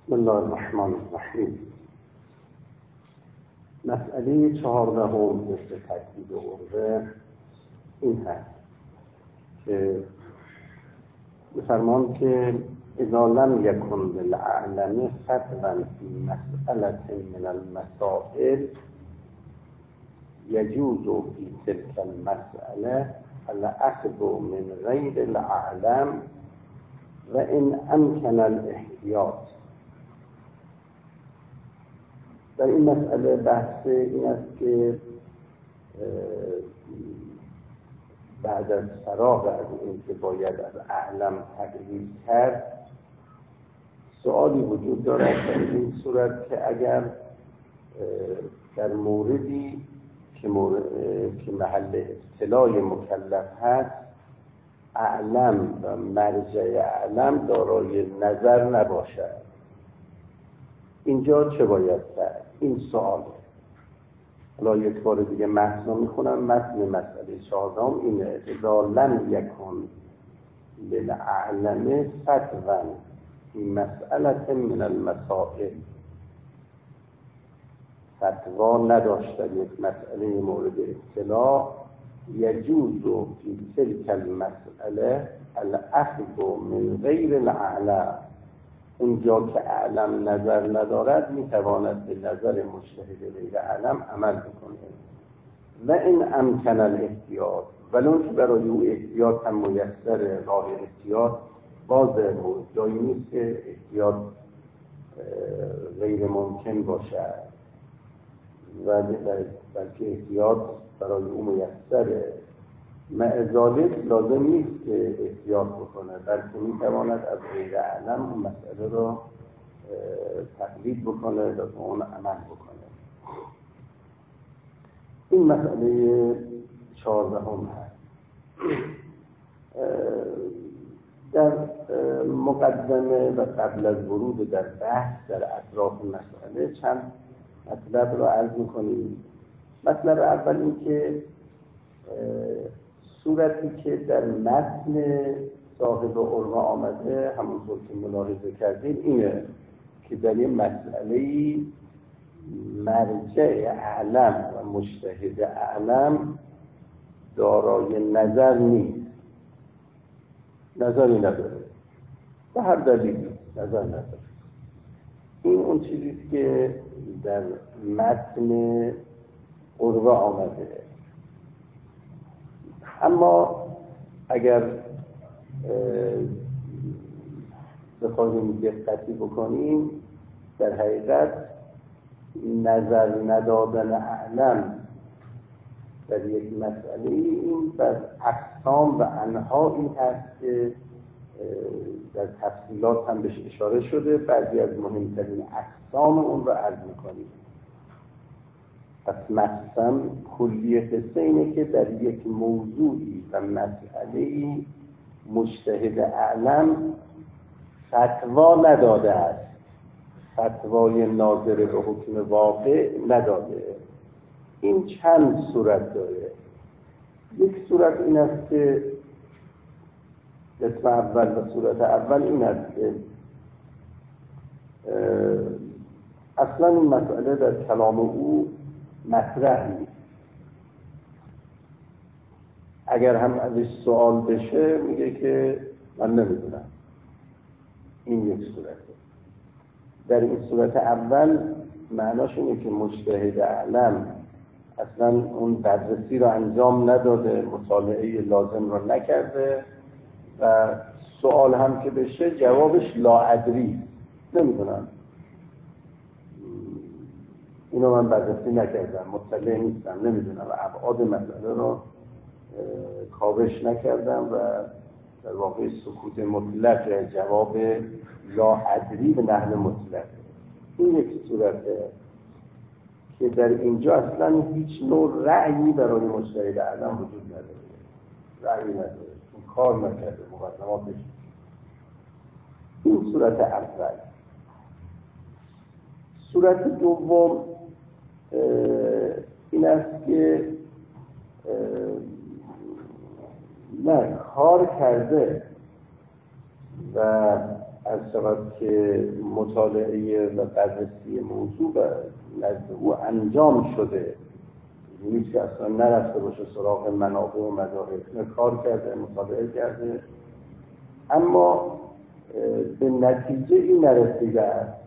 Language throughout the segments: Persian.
بسم الله الرحمن الرحیم. مسئله 14 مثل تجدید عرضه این هست که بفرمان که اذا لم یکن للعالم فتوی فی مسئله من المسائل یجوز فی تلک المسئله الاخذ من غیر العالم و ان امکن الاحتیاط. در این مسئله بحث این است که بعد از فراغ از این که باید از اعلم تقلید کرد، سؤالی وجود دارد در این صورت که اگر در موردی که محل اطلاع مکلف هست اعلم و مرجع اعلم دارای نظر نباشد، اینجا چه باید کرد؟ این سؤاله. حالا یک بار دیگه متن میخونم. متن مسئله 14 اینه: اذا لم یکن للعالم فتوی فی مسئله من المسائل، فتوا نداشته یک مسئله مورد اطلاع، یجوز فی تلک المسئله الاخذ من غیر العالم، اونجا که اعلم نظر ندارد میتواند به نظر مجتهد غیر اعلم عمل بکنه. و این امکن الاحتیاط، ولو که برای او احتیاط هم میسر، راه احتیاط باز جایی نیست که احتیاط غیر ممکن باشد، بلکه احتیاط برای او میسره. مع ذلک لازم نیست که احتیاط بکنه، بلکه میتواند از غیر اعلم اون مسئله رو تقلید بکنه و به اون عمل بکنه. این مسئله 14 هست. در مقدمه و قبل از ورود در بحث در اطراف مسئله چند مطلب رو عرض میکنیم. مطلب اول این که صورتی که در متن صاحب عرضه آمده، همونطور که ملاحظه کردیم، اینه که در این مسئله مرجع اعلم و مجتهد اعلم دارای نظر نیست، نظری نداره، به هر دلیلی نظر نداره. این اون چیزیست که در متن عرضه آمده. اما اگر بخواهیم دقتی بکنیم، در حقیقت نظر ندادن اعلم در یک مسئله این بر اقسام و انواعی هست که در تفصیلات هم بهش اشاره شده. بعضی از مهمترین اقسام اون رو عرض می‌کنیم. پس مثلا کلی قصه اینه که در یک موضوعی و مسئله‌ای مجتهد اعلم فتوا نداده است، فتوای ناظر به حکم واقع نداده. این چند صورت داره. یک صورت این است که قسم اول و صورت اول این است که اصلا این مسئله در کلام او مطرح نیست. اگر هم ازش سوال بشه میگه که من نمیدونم. این یک صورته. در این صورت اول معناش اینه که مجتهد اعلم اصلا اون بررسی رو انجام نداده، مطالعه لازم رو نکرده و سوال هم که بشه جوابش لا ادری، نمیدونم، اینو من بررسی نکردم، مطلع نیستم، نمیدونم، ابعاد مسئله رو کاوش نکردم و در واقع سکوت مطلق جواب لا ادری به نحو مطلق. این یک صورته که در اینجا اصلا هیچ نوع رأیی برای مجتهد اعلم وجود نداره، رأیی نداره، چون کار نکرده، مقدماتش. این صورت اول. صورت دوم این است که نه، کار کرده و از شود که مطالعه و بررسی موضوع و نزد او انجام شده، نیست که اصلا نرفته باشه سراغ منابع و مدارک، کار کرده، مطالعه کرده، اما به نتیجه این نرسیده است،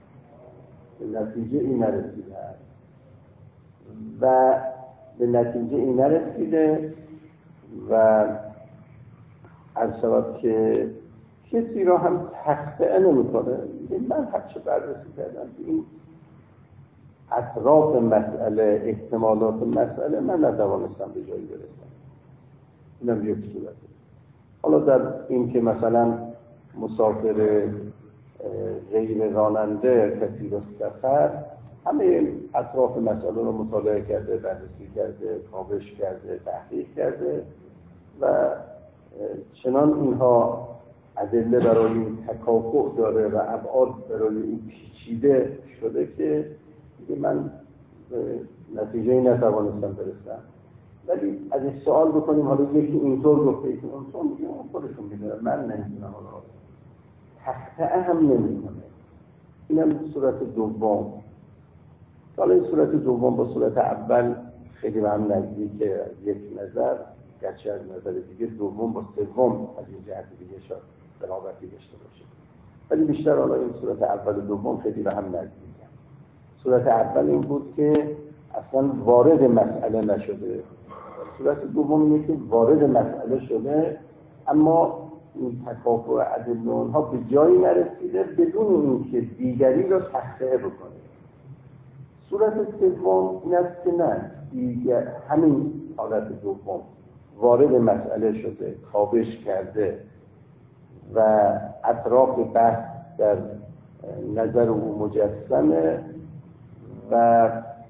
و به نتیجه این نرسیده و از شود که کسی را هم تخطئه نمی‌کنه. من هرچه بررسی کردم این اطراف مسئله، احتمالات مسئله، من نتوانستم به جایی برسم. اینم یک صورته. حالا در این که مثلا مسافر غیر راننده کسی را سفر، همه اطراف مسئله رو مطالعه کرده، بررسی کرده، کاوش کرده، تحقیق کرده و چنان اینها ادله برای این تکافؤ داره و ابعاد برای این پیچیده شده که من نتیجه نتوانستم برسم. ولی از این سوال بکنیم حالا یکی اینطور گفته، یکی اونطور، میگه خودشون میدونم، من نمیدونم، تخطئه هم نمیکنه. اینم صورت دوم. حالا این صورت دوم با صورت اول خیلی به هم نزدیکه از یک نظر، گرچه از نظر دیگه دوم با سوم از این جهت دیگه شاید قرابتی داشته باشه، ولی بیشتر حالا این صورت اول و دوم خیلی به هم نزدیکه. صورت اول این بود که اصلا وارد مسئله نشده، صورت دوم اینه که وارد مسئله شده اما این تکافؤ ادله اونها به جایی نرسیده بدون اینکه دیگری را تخطئه بکنه. صورت سوم این است که نه، دیگر همین حالت دوم وارد مسئله شده، کاوش کرده و اطراف بحث در نظر او مجسمه و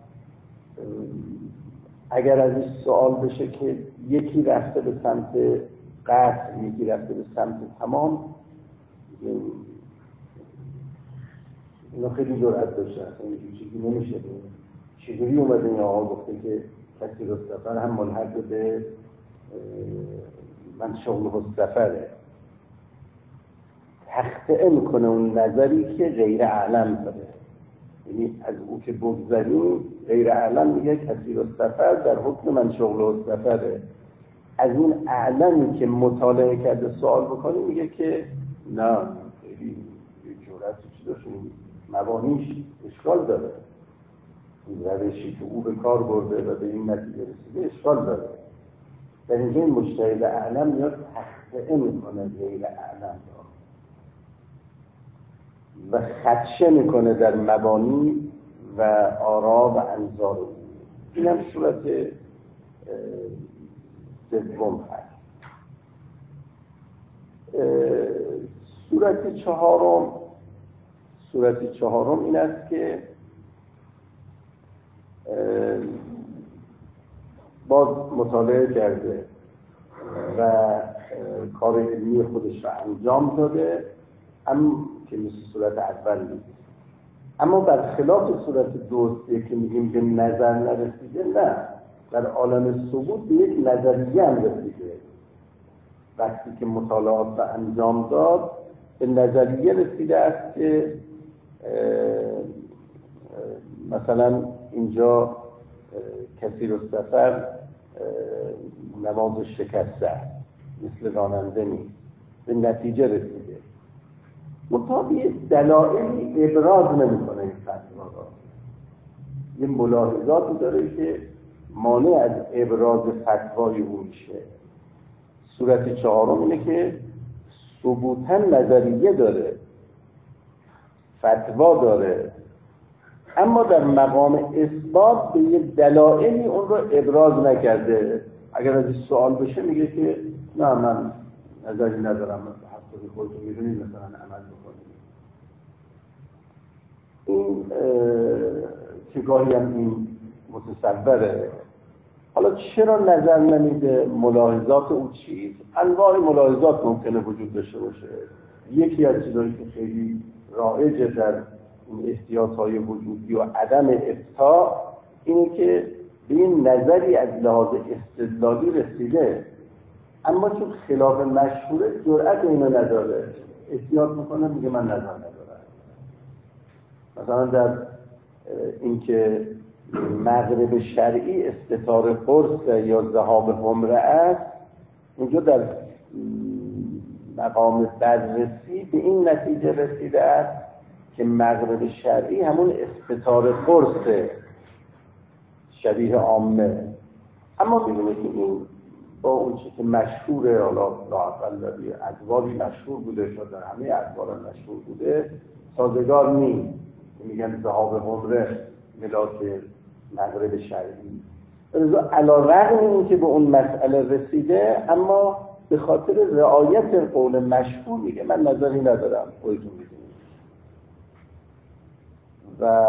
اگر از این سوال بشه که یکی رفته به سمت قطع، یکی رفته به سمت تمام، اینا خیلی جرأت داشته، اصلا این چیزی نمیشه. چجوری اومده این آقا گفته که کسی رو سفر هم ملحق به من شغل سفره، تخطئه میکنه اون نظری که غیر اعلم داره. یعنی از او که بگذاریم غیر اعلم میگه کسی رو سفر در حکم من شغل سفره، از اون اعلمی که مطالعه کرده سوال بکنه میگه که نه، خیلی جرأتی چی داشت، مبانیش اشکال داره، این روشی که او به کار برده و به این نتیجه رسیده اشکال داره. در اینجا این مجتهد اعلم میاد تخطئه میکنه غیر اعلم و خدشه میکنه در مبانی و آرا و انظار او. این هم صورت دوم هست. صورت چهارم این است که باز مطالعه کرده و کار علمی خودش را انجام داده، اما که مثل صورت اول نیست، اما برخلاف صورت دوستی که میگیم به نظر نرسیده، نه، در عالم ثبوت به یک نظریه هم رسیده. وقتی که مطالعات را انجام داد به نظریه رسیده است که مثلا اینجا کسی رو سفر نماز شکسته مثل راننده نیست، به نتیجه رسیده. مطابق دلایلی ابراز نمی‌کنه این فتوا را، یه ملاحظاتی داره که مانع از ابراز فتوای او میشه. صورت چهارم اینه که ثبوتاً نظریه داره، فتوا داره، اما در مقام اثبات به یه دلایلی اون رو ابراز نکرده. اگر از این سوال بشه میگه که نه، من نظری ندارم، حتی خودتون میدونید مثلا عمل بکنید. این که گاهی هم این متصوره. حالا چرا نظر نمیده؟ ملاحظات اون چیز؟ انواع ملاحظات ممکنه وجود داشته باشه. یکی از چیزایی که خیلی رایجه در این احتیاطهای وجودی و عدم افتاء اینه که به این نظری از لحاظ استدلالی رسیده، اما چون خلاف مشهوره جرأت اینو نداره. احتیاط میکنه میگه من نظر ندارم. مثلا در اینکه مغرب شرعی استتار قرص یا ذهاب حمره است، اینجا در مقام بررسی به این نتیجه رسیده است که مغرب شرعی همون استتار قرص شبیه عامه. اما می‌بینید که این با اون چیزی که مشهوره، حالا لااقل ادواری مشهور بوده، شده همه ادوار مشهور بوده، سازگار نیست. میگن ذهاب حمره ملاک مغرب شرعی. علی‌رغم این که به اون مسئله رسیده، اما به خاطر رعایت قول مشهور میگه من نظری ندارم، خودتون میدونید. و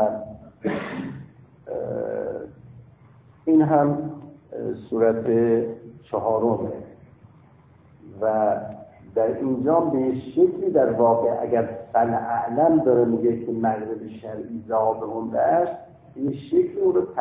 این هم صورت چهارمه و در اینجا به شکلی در واقع اگر فن اعلم داره میگه که مغرب شرعی ذهاب حمره است، این شکلی اون رو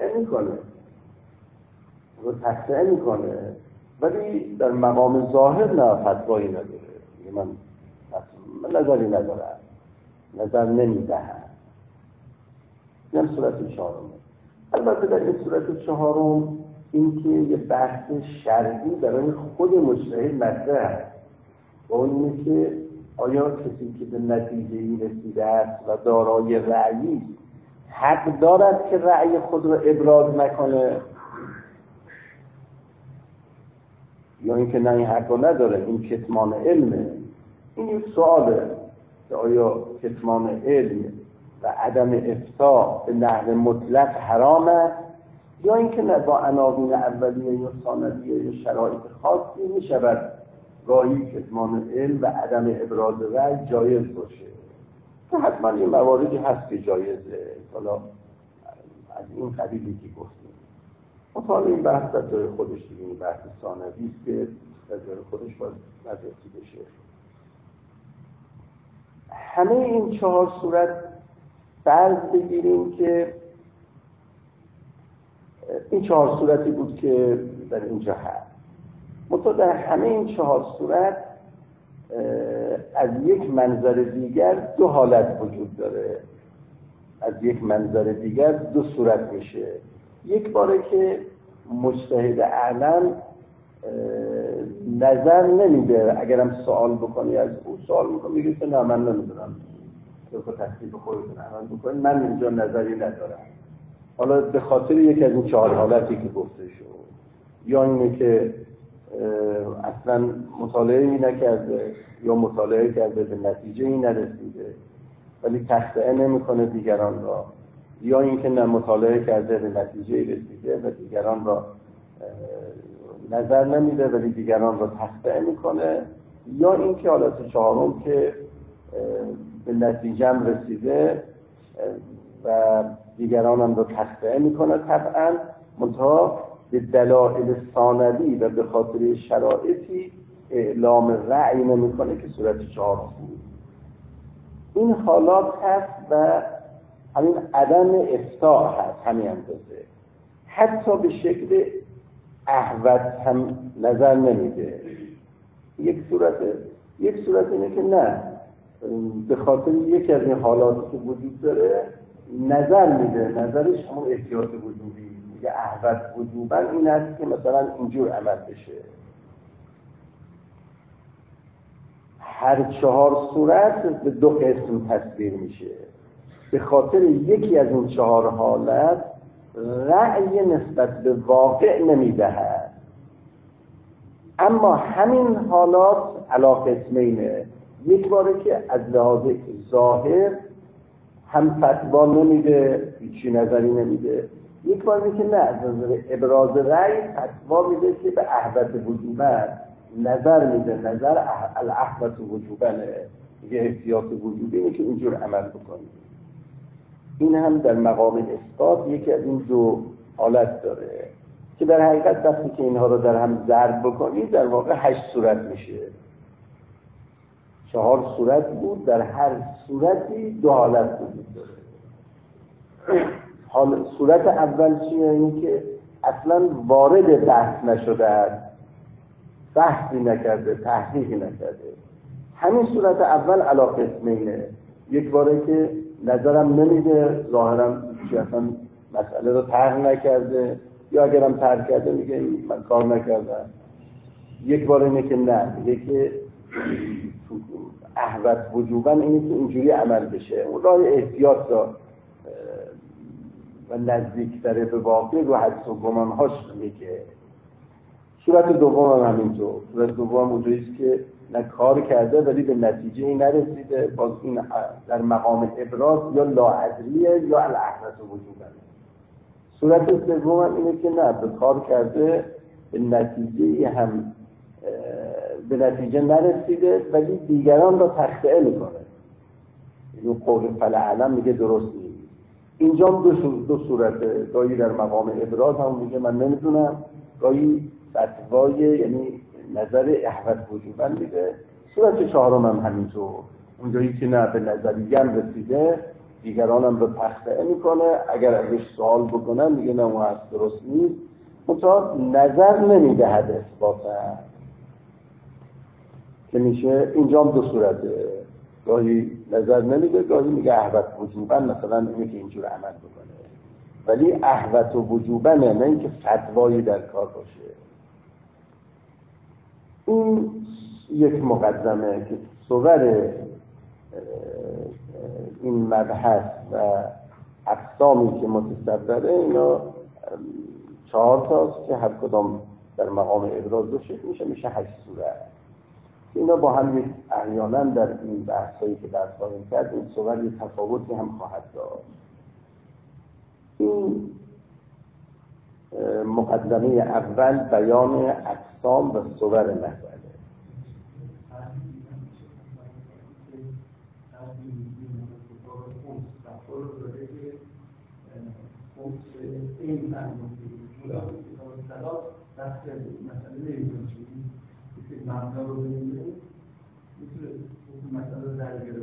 تخطئه میکنه ولی در مقام ظاهر نه فتوایی نداره. من نظری ندارم، نظر نمیدهم. این صورت چهارم. البته در این صورت چهارم این که یه بحث شرعی برای خود مجتهد مطرح است و اون اینه که آیا کسی که به نتیجه‌ای رسیده است و دارای رأیی حق دارد که رأی خود را ابراز نکنه یا اینکه نه این حق رو نداره، این کتمان علمه. این یک سواله که آیا کتمان علم و عدم افتاء به نحو مطلق حرامه یا اینکه نه با عناوین اولیه یا ثانویه یا شرایط خاصی میشود گاهی کتمان علم و عدم ابراز رأی جایز باشه. که حتما این مواردی هست که جایزه، حالا از این قبیلی که گفتیم. مطالعه این بحث در جای خودش دیگه، این بحث ثانوی است که در جای خودش باید نظرتی بشه. همه این چهار صورت فرض بگیریم که این چهار صورتی بود که در اینجا هست. منتها در همه این چهار صورت از یک منظر دیگر دو حالت وجود داره. از یک منظر دیگر دو صورت میشه. یک باره که مجتهد اعلم نظر نمیده، اگرم سوال بکنی از او سوال میکنه میگه که نه من نمیدونم، تو تصدیق خودتون عمل بکنید، من اینجا نظری ندارم. حالا به خاطر یکی از این چهار حالتی که گفته شد، یا اینه که اصلا مطالعه نکرده یا مطالعه کرده به نتیجه نرسیده ولی تخطئه نمیکنه دیگران را، یا اینکه نه مطالعه کرده به نتیجه رسیده و دیگران را نظر نمیده ولی دیگران را تخطئه میکنه، یا اینکه حالت چهارم که به نتیجه هم رسیده و دیگران هم را تخطئه میکنه طبعا، منتها به دلایل ثانوی و به خاطر شرایطی اعلام رأی نمیکنه که صورت چهارم بود. این حالات هست و همین عدم افتاء هست همین اندازه. حتی به شکل احوط هم نظر نمیده. یک صورت اینه که نه، به خاطر یکی از این حالات که وجود داره نظر میده، نظرش همون احتیاط وجودی میگه احوط وجوبا این است که مثلا اینجور عمل بشه. هر چهار صورت به دو قسم تصویر میشه. به خاطر یکی از این چهار حالت رأی نسبت به واقع نمیدهد. اما همین حالات علی قسمینه. یک باره که از لحاظ ظاهر هم فتوا نمیده، هیچی نظری نمیده. یک باره که نه، از نظر ابراز رأی فتوا میده که به احوط وجوبا نظر میده، نظر الاحوط وجوبانه، یه احتیاط وجوبی اینه که اینجور عمل بکنید. این هم در مقام اثبات یکی از این دو حالت داره که در حقیقت وقتی که اینها رو در هم ضرب بکنید در واقع 8 صورت میشه. 4 صورت بود، در هر صورتی دو حالت وجود داره. صورت اول چیه؟ این که اصلا وارد بحث نشده است، بحثی نکرده، تحقیقی نکرده، همین صورت اول علی قسمینه. یک باره که نظرم نمیده، ظاهرا چی اصلا مسئله رو طرح نکرده، یا اگرم طرح کرده میگه من کار نکردم. یک بار اینه که نه، میگه که احوط وجوباً اینه که اینجوری عمل بشه. اون راه احتیاط را و نزدیکتره به واقع رو حدس و گمانهاش میگه. صورت دوم هم همینطور. صورت دوم اونجوریست که نه کار کرده ولی به نتیجه این نرسیده، باز این در مقام ابراز یا لاعدلیه یا الاحوط وجوباً. صورت سوم هم اینه که نه، به کار کرده به نتیجه نرسیده ولی دیگران را تخطئه میکنه. این قول فلعلم میگه درست نیست. اینجا دو صورته، گاهی در مقام ابراز هم میگه من نمیدونم، گاهی فتوای یعنی نظر احوط وجوباً میده. صورت چهارم هم همینطور، اونجایی که نه به نظریه هم رسیده دیگران هم رو تخطئه میکنه، اگر ازش سوال بکنن میگه نه اون هست درست نیست، منتها نظر نمیدهد اثباتا، که میشه اینجا هم دو صورته، گاهی نظر نمیده، گاهی میگه احوط وجوباً، مثلا اینه که اینجور عمل بکنه، ولی احوط وجوباً نه اینکه فتوایی در کار باشه. این یک مقدمه که صور این مبحث و اقسامی که متصوره اینا 4 تاست که هر کدام در مقام ابراز دو شکل میشه 8 صورت. اینا با هم یک احیانا در این بحثایی که بحث خواهیم کرد این صور یک تفاوتی هم خواهد داشت. این مقدمه اول بیان اقسام و صور مسئله. این مبنا رو ببینید میتونه مثلا درگیره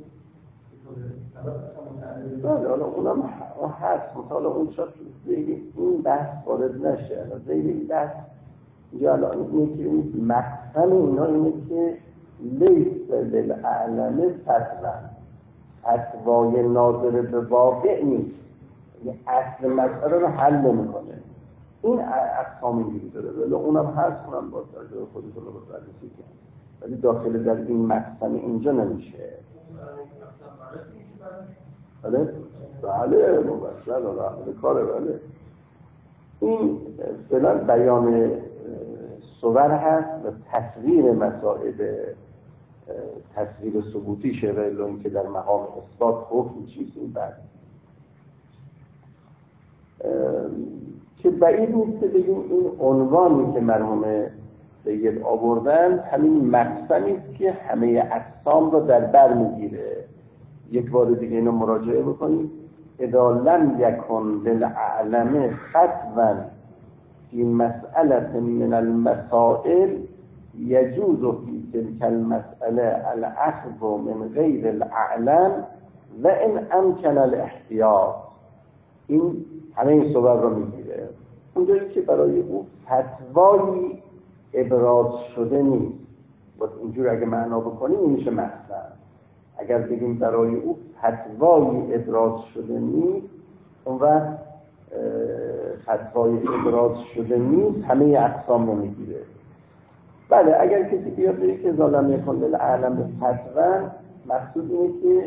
بله، حالا اونم هست، مثلا اون شد این بحث وارد نشه. زیر این بحث اینجا الان اینه که این مقصد اینا اینه که لیس للعلم فتوای ناظر به واقع نیست، یعنی اصل مسئله رو حل نمیکنه. این اقسام اینجوری داره، ولی اونم هست، اونم با توجه خودتون رو بررسی کنید، ولی داخل در این مقسم اینجا نمیشه. بله مباشر و کاره. بله این فعلا بیان صور هست و تصویر مسائل تصویر ثبوتی شده، و اینکه در مقام اثبات حکم چیزی بعد که بعید نیست بگیم این عنوانی که مرحوم سید آوردن همین مقسمی است که همه اقسام رو در بر میگیره. یک بار دیگه اینو مراجعه بکنید. اذا لم یکن للعلم فتوا فی مسئله من المسائل یجوز فی تلک المسئله الاخذ من غیر العلم و ان امکن الاحتیاط. این همه این صور رو میگیره. اونجایی که برای او فتوایی ابراز شده نیست، باید اینجور اگه معنا بکنیم این میشه مقصد. اگر بگیم برای او فتوایی ابراز شده نیست، اون وقت فتوایی ابراز شده نیست همه اقسام رو میگیره. بله اگر کسی بیاد بگه که ظالم یکن للعلم فتوا، مقصود اینه که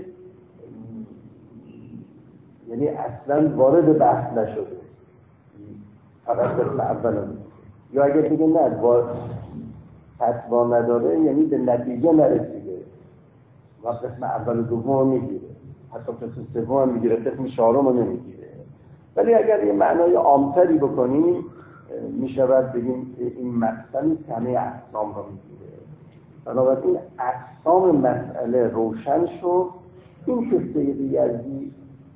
یعنی اصلا وارد بحث نشده، فقط قسم اول هم. یا اگر بگه نه فتوا نداره یعنی به نتیجه نرسیده و قسم اول و دوم میگیره، حتی قسم سوم میگیره، قسم چهارم نمیگیره. ولی اگر یه معنای عامتری بکنیم میشود بگیم این مقسمی که همه اقسام رو میگیره. بنابراین اقسام مسئله روشن شد. این که سید یزدی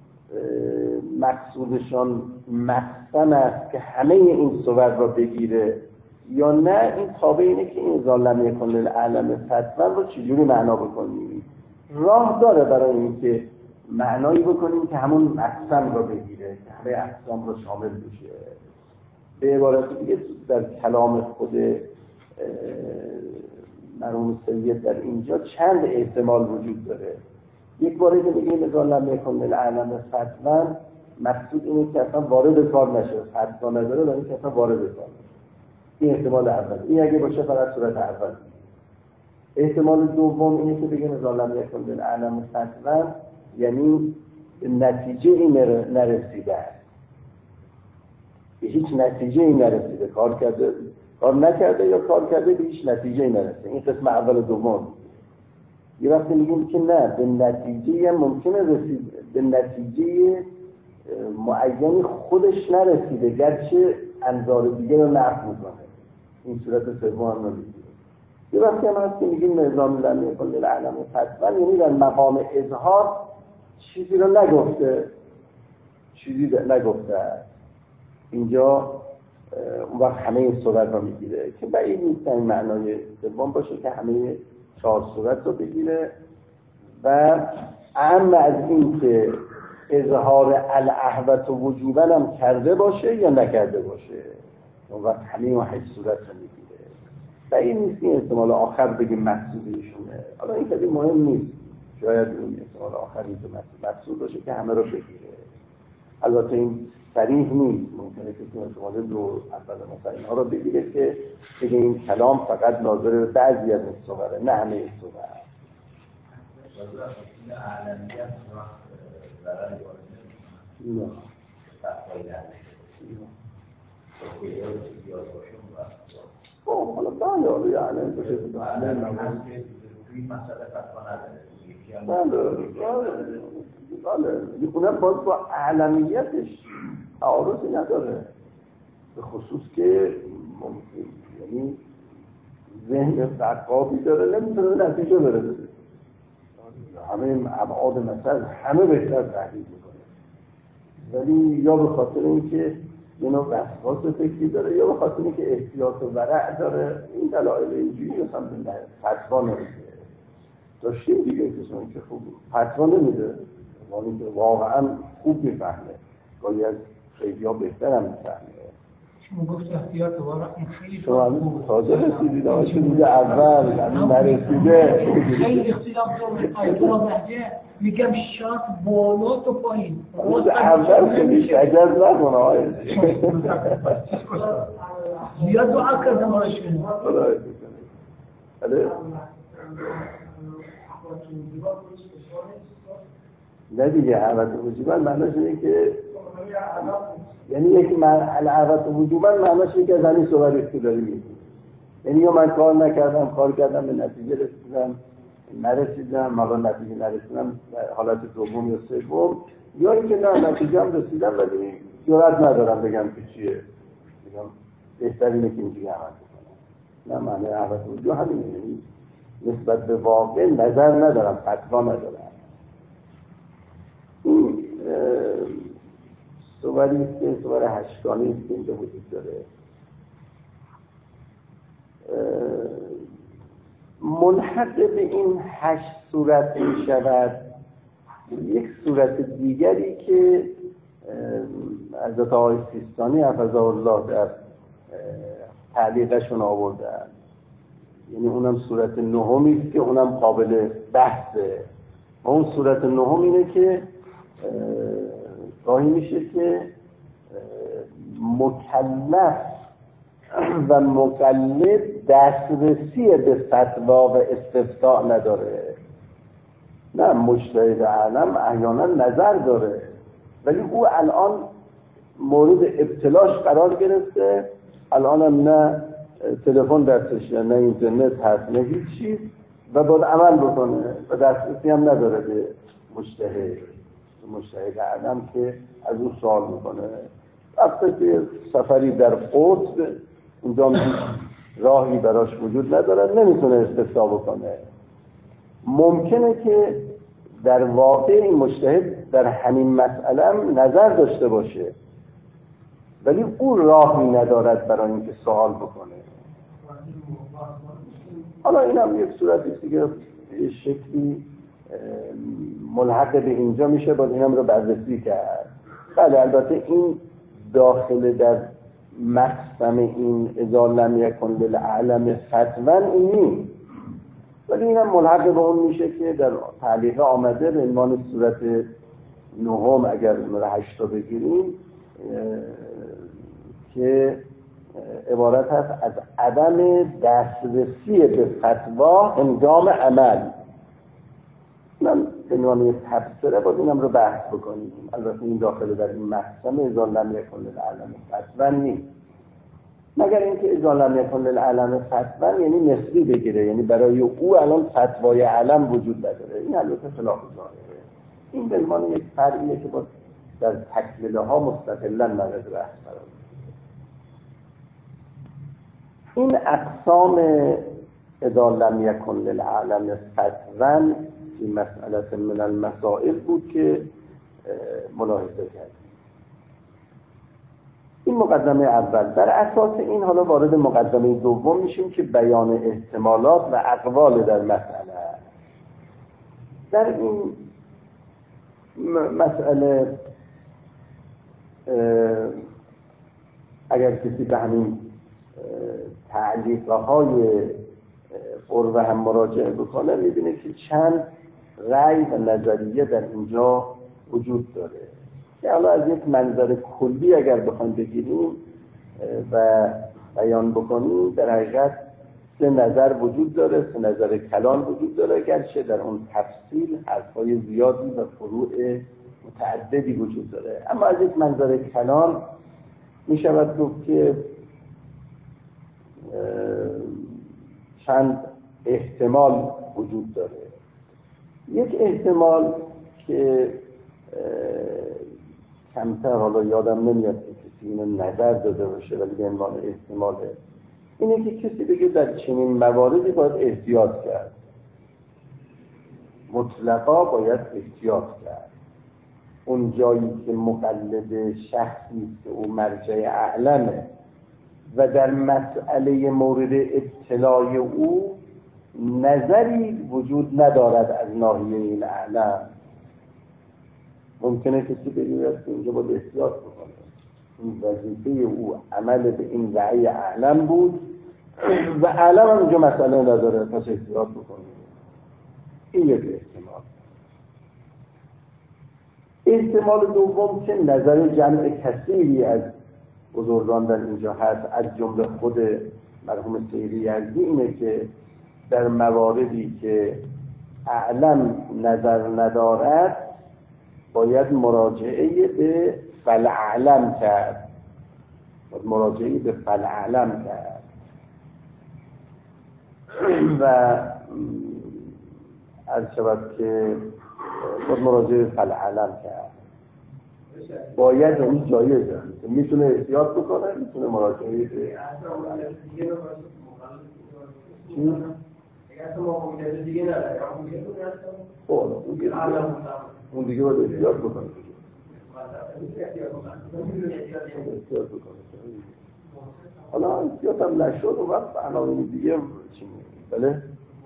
مقصودشان مقسم است که همه این صور را بگیره یا نه، این تابع اینه که این ظالم یکن للعلم فتوا رو چجوری معنا بکنیم. راه داره برای اینکه معنایی بکنیم که همون مقسم را بگیره، که همه اقسام رو شامل بشه. به عبارت دیگه در کلام خود مرحوم سید در اینجا چند احتمال وجود داره. یک باره که میگیم اذا لم یکن للعالم فتوا، مقصود اینه که اصلا وارد کار نشه، فتوا نداره ولی که اصلا وارد کار نشه. این احتمال اول. این اگه باشه فقط صورت اول. احتمال دوم اینه که بگیم اذا لم یکن للعالم فتوا، یعنی نتیجه این نرسیده است، به هیچ نتیجه این نرسیده، کار کرده، کار نکرده یا کار کرده به هیچ نتیجه این نرسیده. این قسم اول و دوم. یه وقتی میگیم که نه، به نتیجه ممکنه رسید، به نتیجه معینی خودش نرسیده گرچه انظار دیگه رو نقض میکنه. این صورت سوم هم نمیگیره. یه وقتی هم هست که میگیم نظام لم یکن للعالم فتوا، یعنی در مقام اظهار چیزی رو نگفته، چیزی نگفته. اینجا اون وقت همه این صورت رو میگیره که بعید نیست این معنای دوم باشه که همه 4 صورت رو بگیره. و اهم از این که اظهار الاحوط وجوبا هم کرده باشه یا نکرده باشه، اون وقت همه اون 8 صورت رو میگیره. بعید نیست این احتمال آخر بگیم مقصود ایشونه. حالا این خیلی مهم نیست، شاید این احتمال آخری که مقصود باشه که همه رو بگیره. البته این صریح نیست، ممکنه که تو احتمال دو اول مثلا اینها رو بگیره که بگه این کلام فقط ناظر به بعضی از این صوره، نه همه این صوره. حالا بله یعنی باشه بله اونم باز با اعلمیتش تعارضی نداره، به خصوص که یعنی ذهن رقابی داره، نمیتونه نتیجه برسه. همه ابعاد مثلا همه بهتر تحلیل میکنه، ولی یا به خاطر اینکه یه نوع وسواس فکری داره یا به خاطر اینکه احتیاط و ورع داره. این دلایل اینجوری مثلا فتوا نمیده. داشتیم دیگه کسانی که خوب فتوا نمیده، ولی که واقعا خوب میفهمه، گاهی از خیلی ها بهتر هم میفهمه. شما گفت احتیاط و ورع خیلی خوب تازه رسیدید آقا شدید اول یعنی نرسیده خیلی اختلاف داره. آیت الله بهجه میگم شاط بالا تو پایین اول خیلی شجر نکنه آقای زیاد دعا کردم آرشون نه دیگه احوط وجوبا معناش اینه که یعنی یک احوط وجوبا معناش اینه که از همین صور اختیاری میگه، یعنی یا من کار نکردم، کار کردم به نتیجه رسیدم، نرسیدم، حالا نتیجه نرسیدم حالت دوم یا سوم، یا اینکه نه نتیجه هم رسیدم ولی جرأت ندارم بگم که چیه، بگم بهترینه که اینجوری عمل کنم. نه معنی احوط وجوب همینه، یعنی نسبت به واقع نظر ندارم، فتوا ندارم. این صوری است که صور هشتگانی است که اینجا وجود داره. ملحق به این 8 صورت می شود یک صورت دیگری که حضرت آقای سیستانی حفظه الله در تعلیقشون آوردن، یعنی اونم صورت نهمی است که اونم قابل بحثه. و اون صورت نهم اینه که گاهی میشه که مکلف و مقلد دسترسی به فتوا و استفتاء نداره. نه مجتهد عالم احیانا نظر داره ولی او الان مورد ابتلاش قرار گرفته، الان هم نه تلفن دستش نه اینترنت هست نه هیچ چیز و باید عمل بکنه و دسترسی هم نداره به مجتهد عالم که از اون سوال میکنه. وقتی که سفری در قطب اونجا راهی براش وجود نداره نمیتونه استفتاء بکنه. ممکنه که در واقع این مجتهد در همین مسئله هم نظر داشته باشه ولی او راهی ندارد برای اینکه سوال بکنه. حالا این هم یک صورتی است که شکلی ملحق به اینجا میشه، باید اینم رو بررسی کرد. بله البته این داخل در مقسم این اذا لم یکن للعالم فتوا این نیست، ولی اینم ملحق به اون میشه که در تعلیقه آمده به عنوان صورت نهم اگر نمره 8 بگیریم که عبارت هست از عدم دسترسی به فتوا هنگام عمل. من به عنوان یک تفسیره باید اینم رو بحث بکنیم. البته این داخل در این محکمه اذا لم یکن للعلم فتوا نیست، مگر اینکه اذا لم یکن للعلم فتوا یعنی نسبی بگیره، یعنی برای او الان فتوای علم وجود نداره. این البته خلاف ظاهره. این به عنوان یک فرعیه که باید در تکمیله ها مستقلا مورد بحث قرار بگیره. این اقسام اذا لم یکن للعلم فتوا این مسئله من المسائل بود که ملاحظه کردیم. این مقدمه اول. بر اساس این حالا وارد مقدمه دوم میشیم که بیان احتمالات و اقوال در مسئله. در این مسئله اگر کسی به همین تعلیقه های قربه هم مراجعه بکنه میبینه که چند رأی و نظریه در اینجا وجود داره که حالا از یک منظر کلی اگر بخوایم بگیریم و بیان بکنیم در حقیقت 3 نظر وجود داره، 3 نظر کلان وجود داره، گرچه در اون تفصیل حرفای زیادی و فروع متعددی وجود داره. اما از یک منظر کلان میشود گفت که چند احتمال وجود داره. یک احتمال که کمتر حالا یادم نمیاد که کسی اینو نظر داده باشه ولی به عنوان احتماله، اینه که کسی بگه در چنین مواردی باید احتیاط کرد، مطلقا باید احتیاط کرد. اون جایی که مقلد شخصی که او مرجع اعلمه و در مسئله مورد ابتلای او نظری وجود ندارد از ناحیه این اعلم، ممکنه کسی بگوید که اینجا باید احتیاط بکنه. این وظیفه او عمل به این رأی اعلم بود و اعلم هم اینجا مسئله نداره پس احتیاط بکنه. این یک احتمال. احتمال دوم که نظر جمع کثیری از بزرگان در اینجا هست، از جمله خود مرحوم سیری یزدی، اینه که در مواردی که اعلم نظر ندارد باید مراجعه به فالعلم کرد، باید مراجعه به فالعلم کرد و از شود که باید مراجعه به فالعلم کرد. باید اون جایزه، میتونه احتیاط بکنه، میتونه مراجعه به چی؟ دیگه نداره اون دیگه باید احتیاط بکنه. حالا احتیاط هم نشد و وقت برنامه دیگه چی میگه؟ بله؟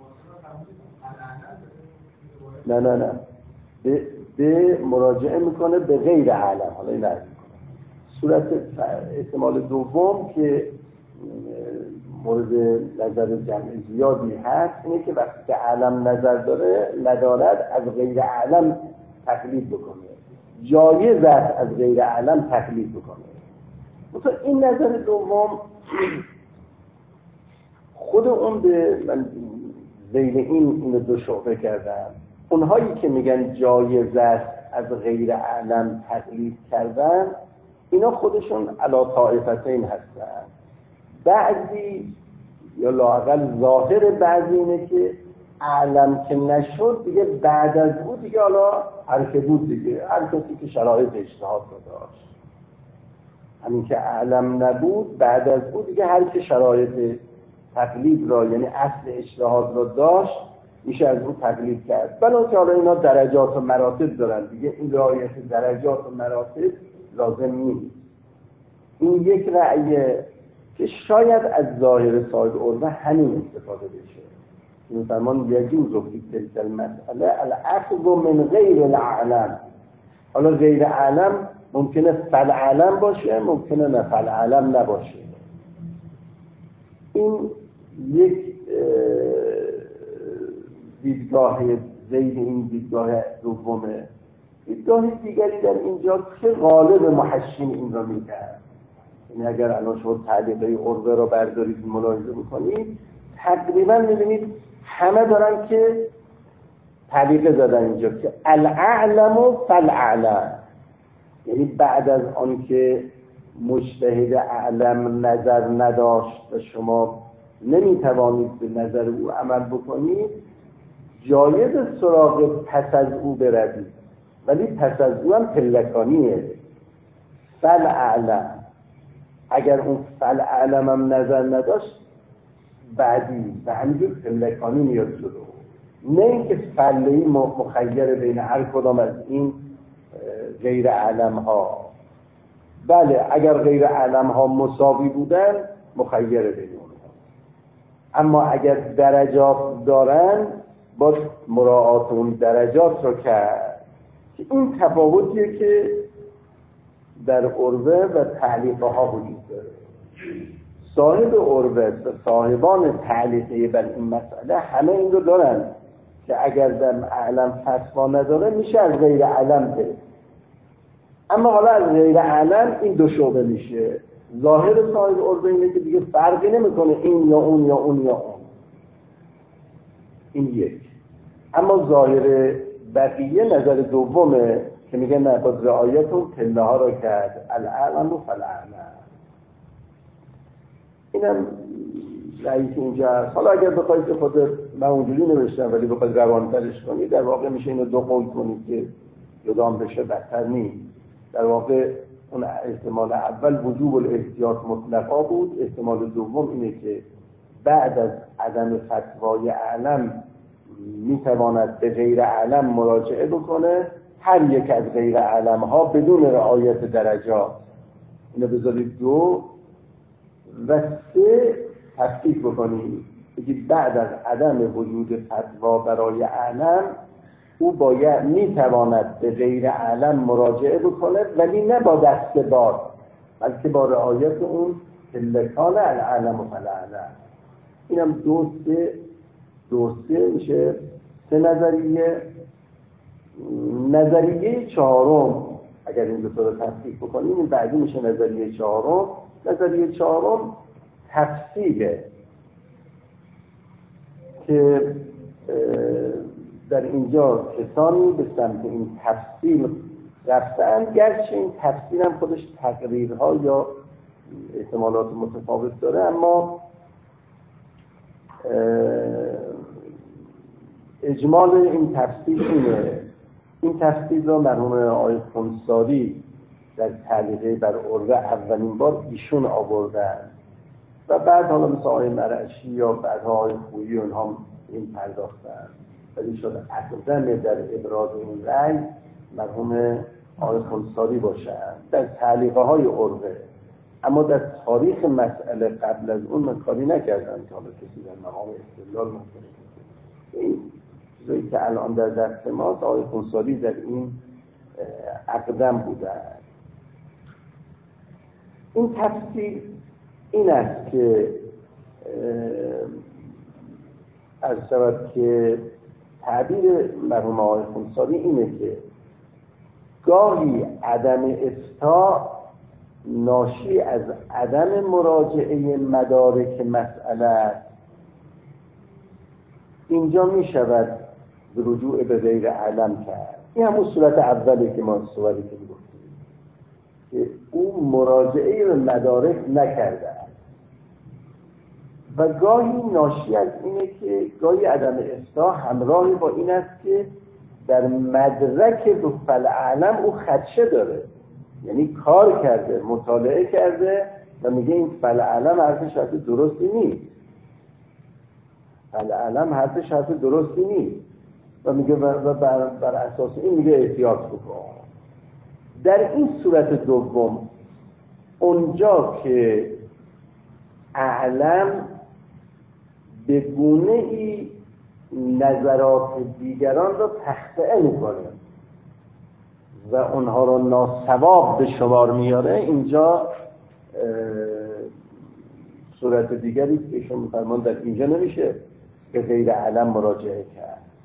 نه به مراجعه میکنه به غیر علم. حالا این نرد میکنه صورت احتمال دوم که مورد نظر جمع زیادی هست اینه که وقتی که علم نظر ندارد از غیر علم تقلید بکنه، جایز است از غیر علم تقلید بکنه. مثلا این نظر دوم خود اون به من ذیل اینو 2 شعبه کردم. اونهایی که میگن جایز است از غیر علم تقلید کردن اینا خودشون علی طائفتین هستن. بعضی یا لااقل ظاهر بعضی اینه که علم که نشد دیگه بعد از او دیگه حالا هر که بود دیگه، هر کسی که شرایط اجتهاد رو داشت، همین که علم نبود بعد از او دیگه هر که شرایط تقلید را یعنی اصل اجتهاد را داشت میشه از او تقلید کرد. بلکه حالا اینا درجات و مراتب دارن دیگه، این رعایت درجات و مراتب لازم نیست. این یک رأیه که شاید از ظاهر صاحب عربه همین استفاده بشه. میفرمان یجوز فی تلک المسئله الاخذ من غیر العلم. حالا غیر علم ممکنه فالعلم باشه، ممکنه نه فالعلم نباشه. این یک دیدگاه زید این دیدگاه دومه. دیدگاه دیگری در اینجا که غالب محشین این را میگن، یعنی اگر الان شما تعلیقه عروه را بردارید ملاحظه بکنید تقریبا میبینید همه دارن که تعلیقه زدن اینجا که الاعلم فالاعلم، یعنی بعد از آن که مجتهد اعلم نظر نداشت و شما نمیتوانید به نظر او عمل بکنید، جایز سراغ پس از او بروید، ولی پس از او هم پلکانیه. فالاعلم، اگر اون فالاعلم هم نظر نداشت بعدی و همینجور پلکانی میاد جلو، نه اینکه فلهی مخیر بین هر کدام از این غیر علم ها. بله اگر غیر علم ها مساوی بودن مخیر بین اونها، اما اگر درجات دارن با مراعات اون درجات رو کرد که این تفاوتیه که در عروه و تعلیقه ها وجود داره. صاحب عروه و صاحبان تعلیقه بر این مسئله همه این رو دارن که اگر در علم فتوا نداره میشه از غیر علم بره، اما حالا از غیر علم این دو شعبه میشه. ظاهر صاحب عروه اینه که دیگه فرقی نمیکنه این یا اون یا اون یا اون، این یک. اما ظاهر بقیه نظر دومه که میگه نه با رعایت اون پله ها رو کرد، الاعلم و فالاعلم. اینم رئیس اینجا هست. حالا اگر بخواید که خود من اونجوری نوشتم ولی بخواید روانترش کنید، در واقع میشه اینو دو قول کنید که جدام بشه بدتر نیست. در واقع اون احتمال اول وجوب الاحتیاط مطلقا بود، احتمال دوم اینه که بعد از عدم فتوای اعلم میتواند به غیر اعلم مراجعه بکنه، هر یک از غیر اعلم ها بدون رعایت درجات. اینو بذارید دو. و سه تفکیک بکنید، بگید بعد از عدم وجود فتوا برای اعلم او باید میتواند به غیر اعلم مراجعه بکنه، ولی نه با دست باد، بلکه با رعایت اون پلکان الاعلم و فالاعلم. اینم دو سه میشه سه نظریه. نظریه چهارم اگر این دو تا رو تفکیک بکنیم این بعدی میشه نظریه چهارم. نظریه چهارم تفسیره که در اینجا کسانی به سمت این تفسیر رفتن، گرچه این تفسیر هم خودش تقریرها یا احتمالات متفاوت داره، اما اجمال این تفسیر اینه. این تفسیر را مرحوم آقای خونساری در تعلیقه بر عروه اولین بار ایشون آوردن و بعد حالا مثل آقای مرعشی یا بعدها آقای خویی اونها این پرداختن، ولی شد اقدم در ابراز این رأی مرحوم آقای خونساری باشن در تعلیقه های عروه. اما در تاریخ مسئله قبل از اون من کاری نکردم که حالا کسی در مقام استدلال ممکنه. این چیزایی که الان در دست ماست آقای خونساری در این اقدم بودن. این تفسیر این است که از شود که تعبیر مرحوم آقای خونساری اینه که گاهی عدم افتاء ناشی از عدم مراجعه مدارک مسئله اینجا می شود رجوع به غیر علم کرد. این همون صورت اولی که ما صحبت کردیم که او مراجعه به مدارک نکرده و گاهی ناشی از اینه که گاهی عدم افتاء همراه با این است که در مدرک به فالاعلم او خدشه داره، یعنی کار کرده، مطالعه کرده و میگه این فالاعلم حرفش حرف درستی نیست، فالاعلم حرفش حرف درستی نیست و میگه بر اساس این میگه احتیاط بکن. در این صورت دوم اونجا که اعلم به گونه‌ای نظرات دیگران را تخطئه میکنه و اونها را ناصواب به شمار میاره، اینجا صورت دیگری که ایشون می‌فرمان در اینجا نمیشه به غیر علم مراجعه کرد.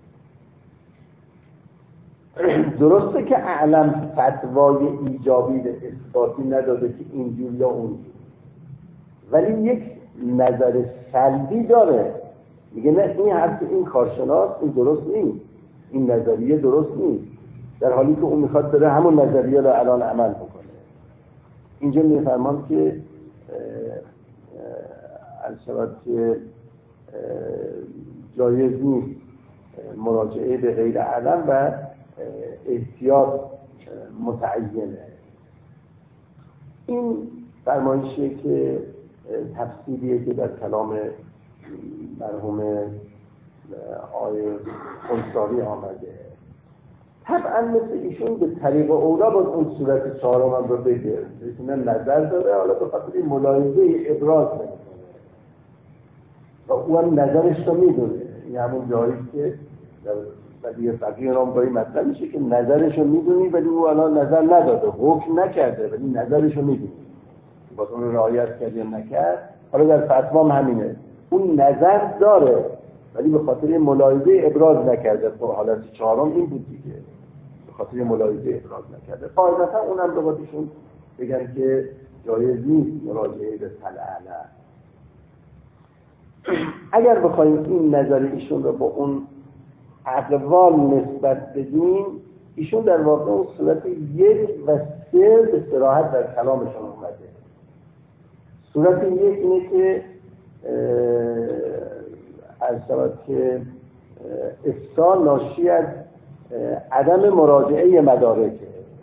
درسته که اعلم فتوای ایجابی اثباتی نداده که اینجور یا اونجور، ولی یک نظر سلبی داره، میگه نه این حرف این کارشناس این درست نیست، این نظریه درست نیست، در حالی که اون میخواد بره همون نظریه رو الان عمل بکنه. اینجا میفرمان که البته که جایز نیست مراجعه به غیر علم و احتیاط متعینه. این فرمایشی که تفسیریه که در کلام مرحوم آقای انصاری آمده. طبعا مثل ایشون به طریق اولا باز اون صورت چهارم هم رو بگه، ایشون نظر داره، حالا به خاطر ملاحظه ابراز نمیکنه و اون نظرش رو میدونه. این همون جایی که ولی فقیه نامگاهی مطلب میشه که نظرش رو میدونی ولی او الان نظر نداده، حکم نکرده ولی نظرش رو میدونی، باز اون رو رعایت کرد یا نکرد. حالا در فتوا هم همینه، اون نظر داره ولی به خاطر ملاحظه ابراز نکرده. تو حالت چهارم این بود دیگه، به خاطر ملاحظه ابراز نکرده. قاعدتا اونم به خودشون بگن که جایز نیست مراجعه به طلعه. اگر بخوایم این نظر ایشون رو با اون اقوال نسبت بدیم، ایشون در واقع اون صورت 1 و 3 به صراحت در کلامشون اومده. صورت 1 اینه که از شود که افصال ناشی از عدم مراجعه مدارکه.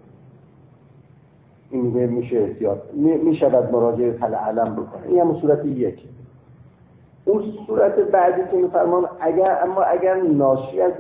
این میشه احتیاط میشود مراجعه علم بکنه. این هم صورت 1. اون صورت بعدی که میفرمان اگر ناشی از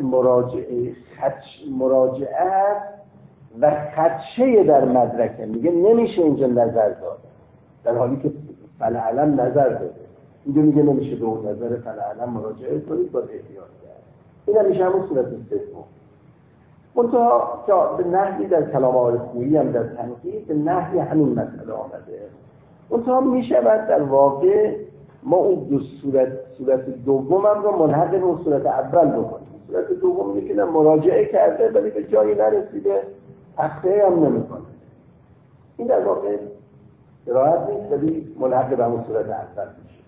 مراجعه و خدشه در مدرکه، میگه نمیشه اینجا نظر داد در حالی که علم نظر داده. اینجا میگه نمیشه به اون نظر علم مراجعه کنید، باید احتیاط کرد. این هم میشه همون صورت سوم. منتها که به نحوی در کلام آقای خویی هم در تنقیح به نحوی همین مسئله آمده. منتها میشود در واقع ما اون دو صورت دوم هم رو ملحق به اون صورت اول بکنیم. صورت دوم میگه که مراجعه کرده ولی به جایی نرسیده، تخطیه هم نمیکنه. این در واقع راحت نیست ولی ملحق به اون صورت اول میشه.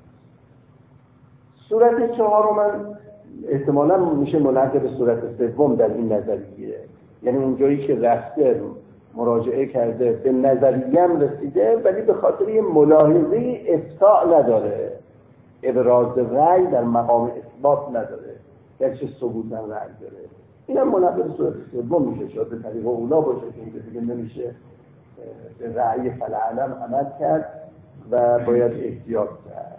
صورت چهارم احتمالاً میشه ملحق به صورت سوم در این نظریه، یعنی اونجایی که رفته مراجعه کرده به نظریه هم رسیده ولی به خاطر یه ملاحظه افتاء نداره، ابراز رأی در مقام اثبات نداره، گرچه ثبوتاً رأی داره. این هم ملحق به صورت سوم میشه. شاید به طریق اولا باشه که اینجا دیگه نمیشه به رأی فلعلم عمل کرد و باید احتیاط کرد.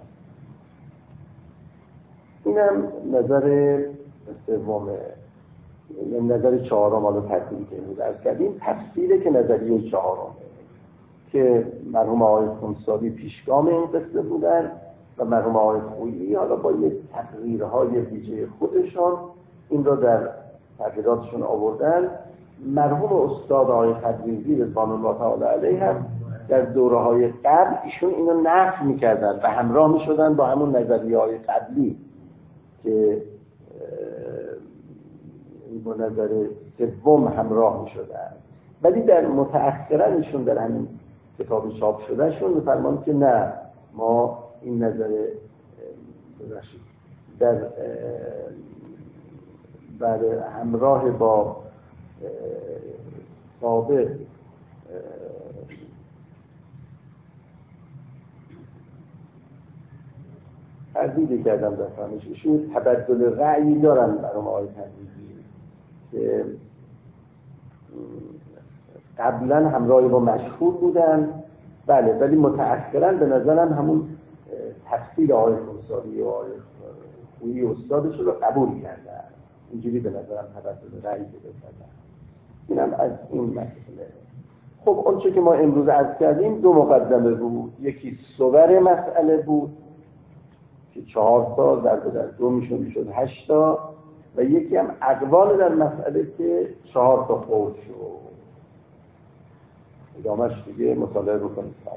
اینم نظر سومه، یعنی نظر چهارم. حالا تفصیلی که امروز عرض کردیم تفصیله که نظریه چهارم که مرحوم آقای خونساری پیشگام این قصه بودن و مرحوم آقای خویی حالا با یک تقریرهای ویژه خودشان این را در تقریراتشون آوردن. مرحوم استاد آقای تبریزی رضوان الله تعالی علیه هم در دوره‌های قبل ایشون اینو نقد می‌کردن و همراه می‌شدن با همون نظریه‌های قبلی که با نظر سوم همراه می‌شدن، ولی در متأخراً ایشون در همین کتاب چاپ شدهشون می‌فرمایند که نه، ما این نظر در همراه با سابق تردید کردم در فهمش ایشون تبدل رأیی دارن برای آقای تبریزی که قبلا همراه با مشهور بودن، بله، ولی متأخراً به نظرم همون تفسیر آقای خونساری و آقای خویی استادش رو قبول کردن. اینجوری به نظرم تبدل رأی بده کردن. اینم از این مسئله. خب اونچه که ما امروز عرض کردیم دو مقدمه بود. یکی صور مسئله بود که 4 تا ضرب در 2 میشد 8 تا، و یکی هم اقوال در مسئله که 4 تا قول شد. ادامهش دیگه مطالعه بکنید.